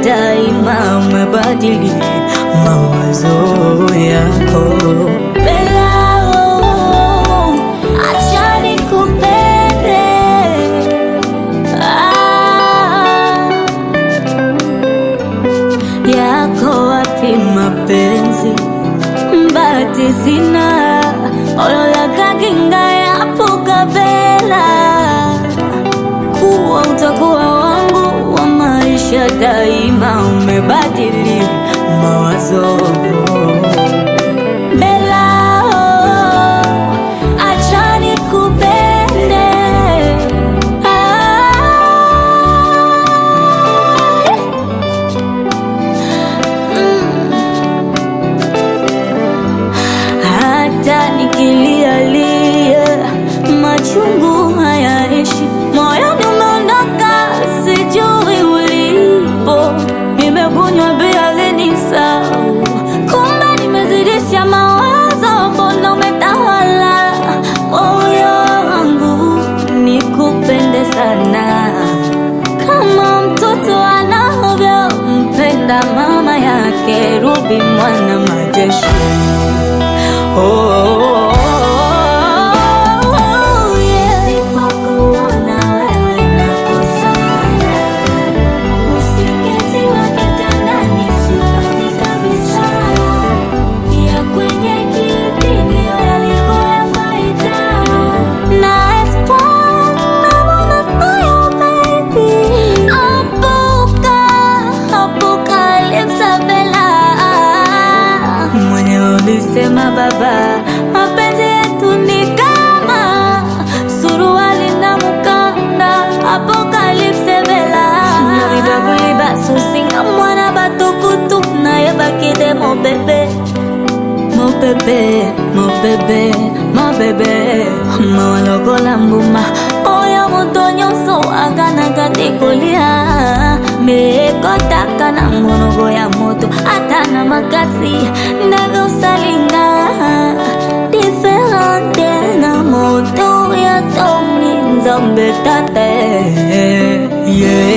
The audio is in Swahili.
daima umebadili mawazo yako. Bella, oh, acha nikupende. Yako wapi mapenzi? Mbati sina olola kaginga yapo kabela. Kuwa utakuwa wangu wa maisha daima umebadili mawazo. Bella, oh, acha nikupende. Hata nikilialia machungu hayaishi, moyoni umeondoka, sijui ulipo. Nimekunywa bia lenisau, kumbe nimezidisha mawazo, mbona umetawala moyo wangu. Nikupende sana kama mtoto anavyompenda mama yake, Ruby mwana majeshi. Oh, oh, oh, yeah. Sipokuona wewe nakosana, usingizi wa kitandani sipati kabisa. Ya kwenye kiti ndio yalikuwa ya faida. Na espoir naona moyo baby. Apocalypse Bella. Mwenye ulisema baba, mapenzi yetu ni kama suruali na mukanda. Apocalypse Bella. Nyarida kuliba susinga mwana batukutu na yebakide mo bebe. Mo bebe, mo bebe, mo bebe. Mawalokola mbuma oya mutonyo so agana katikulia. Mekotaka na monogo ya moto atana makasi ndaga usalinga. Diferente na moto ya tomi nzambe tate. Yeah.